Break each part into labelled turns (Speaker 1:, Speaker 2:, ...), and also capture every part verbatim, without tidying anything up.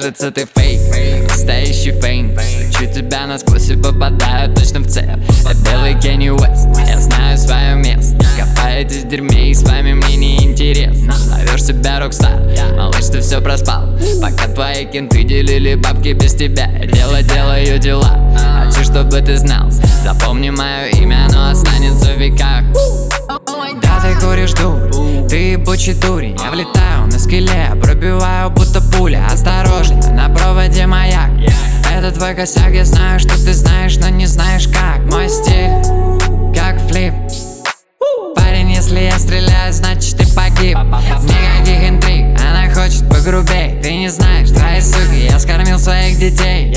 Speaker 1: кажется, ты фейк, настоящий фейк. Кричу тебя насквозь и попадаю точно в цель. Я белый Кенни Уэст, я знаю свое место. Копаетесь в дерьме и с вами мне не интересно. Зовешь себя рокстар, малыш, ты все проспал. Пока твои кенты делили бабки без тебя, я дело делаю дела. Хочу, чтобы ты знал, запомни мое имя, оно останется в веках. Да, ты куришь дурь, ты ебучий дурень. Я влетаю на скеле, пробиваю будто пуля. Осторожно, на проводе маяк. Это твой косяк, я знаю, что ты знаешь, но не знаешь как. Мой стиль, как флип. Парень, если я стреляю, значит ты погиб. Никаких интриг, она хочет погрубей. Ты не знаешь, твои суки, я скормил своих детей.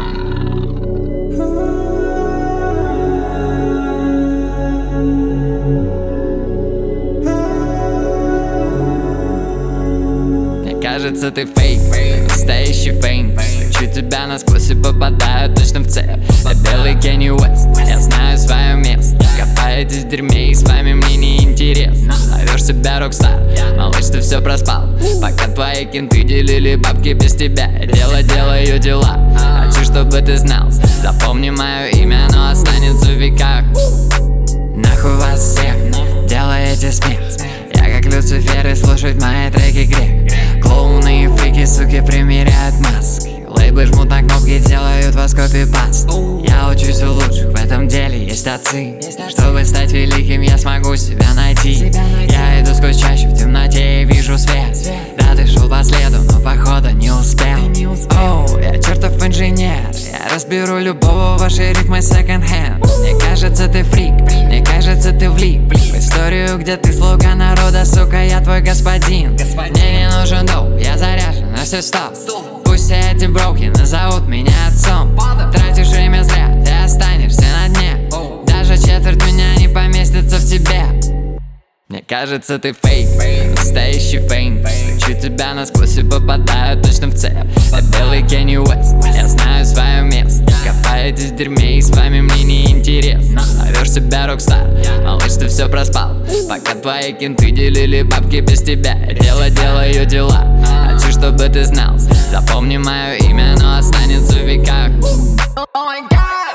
Speaker 1: Кажется, ты фейк, настоящий фейк. Кричу тебя насквозь и попадаю точно в цель. Я белый Кенни Уэст, я знаю свое место. Копаетесь в дерьме и с вами мне не интересно. Зовешь себя рокстар, малыш, ты все проспал. Пока твои кенты делили бабки без тебя, я дело делаю дела. Хочу, чтобы ты знал, запомни мое имя, оно останется в веках. Нахуй вас всех, делаете смех. Я как Люцифер и слушать мои треки грех. Клоуны и фрики, суки, примеряют маски. Лейблы жмут на кнопки, делают вас копипаст. Я учусь у лучших, в этом деле есть отцы. Чтобы стать великим, я смогу себя найти. Я иду сквозь чащу в темноте и вижу свет. Да, ты шел по следу, но походу не успел. Оу, я чертов инженер. Я разберу любого вашей ритмы секонд-хенд. Мне кажется, ты фрик, мне кажется, ты влип в историю, где ты слуга народа, сука, я твой господин. Мне не нужен доп, я заряжен на все стоп. Пусть все эти броуки назовут меня отцом. Тратишь время зря, ты останешься на дне. Даже четверть меня не поместится в тебе. Мне кажется, ты фейк, настоящий фейк. Кричу тебя насквозь и попадаю точно в цель. Я белый Кенни Уэст, я знаю свое место. Копаетесь в дерьме и с вами мне не интересно. Зовешь себя рокстар, малыш, ты все проспал. Пока твои кенты делили бабки без тебя, я дело делаю дела. Хочу, чтобы ты знал, запомни мое имя, оно останется в веках. Oh my God.